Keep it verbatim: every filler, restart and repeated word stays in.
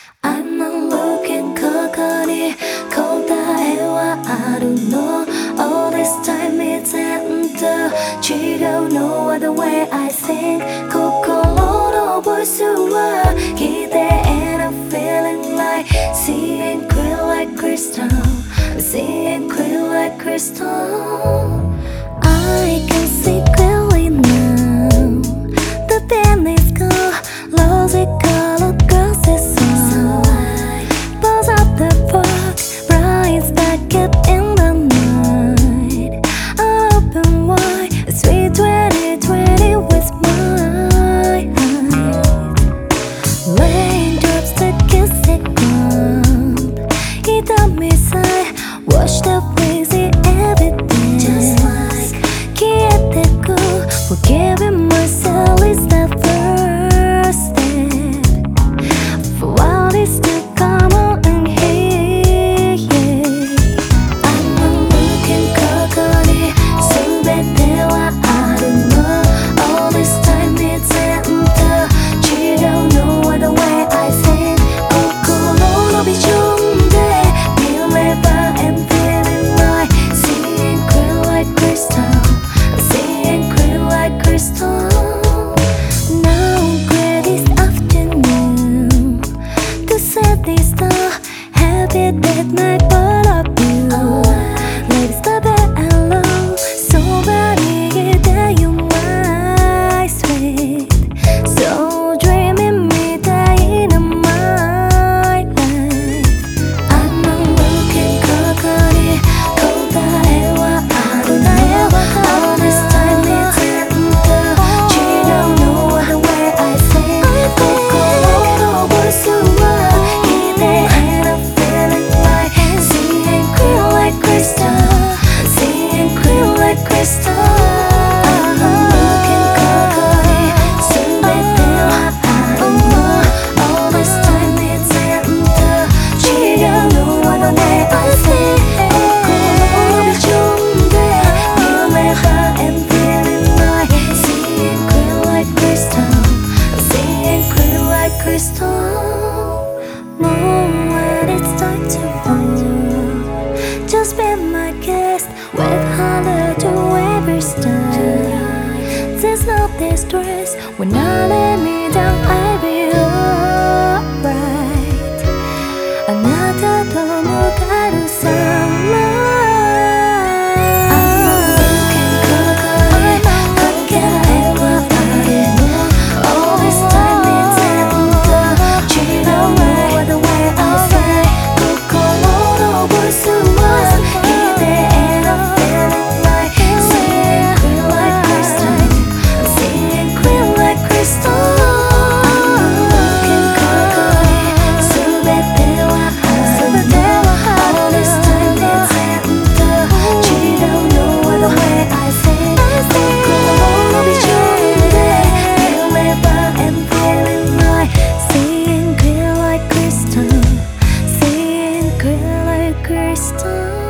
I'm not looking cockney 거다해와 I don't know all this time it's enter You don't know what the way I think 코코로로 볼 수와 기대 and I'm feeling like Seeing clear like crystal Seeing clear like crystal I can see clearly now The pen is gone Lost it color girls is on Buzz up the park Bright star kept in the night Open wide Sweet twenty twenty with my eyes Raindrops that kiss the ground It on me side Wash the breezy everything Just like 기대고 Forgiving myself is the first step For what is to come on in here I'm not looking cockney 수배대와 I don't know All this time it's enter You don't know what the way I think 거꾸로 비추는데 미래봐 and feeling like Seeing clear like crystal Seeing clear like crystal Now gray this afternoon To set this star Happy that night but of you Let it stop it alone So body that you my sweet So dreaming me dying in my life I'm not looking cockney 거다 해와 I don't know All this time it's enter You don't know what the way I think 거꾸로 볼 수와 기대 and I'm feeling like Seeing clear like crystal Seeing clear like crystal I'm not looking cockney 수배대와 I don't know All this time it's enter You don't know what the way I think 거꾸로 비추는데 미래봐 and feeling like Seeing clear like crystal Seeing clear like crystal Moon when it's time to fall Just be my guest With harder to every step There's no distress When I let me down I'll be alright 안아도 너무 가루삼아 I'm not looking cockney 거다 해와 I don't know All this time it's enter You don't know what the way I say 거꾸로 볼 수와 기대 and I'm feeling like Seeing clear like crystal Seeing clear like crystal I'm not looking cockney 수배대와 I don't know All this time it's enter You don't know what the way I say 거꾸로 비추는데 미래봐 and feeling like Seeing clear like crystal Seeing clear like crystal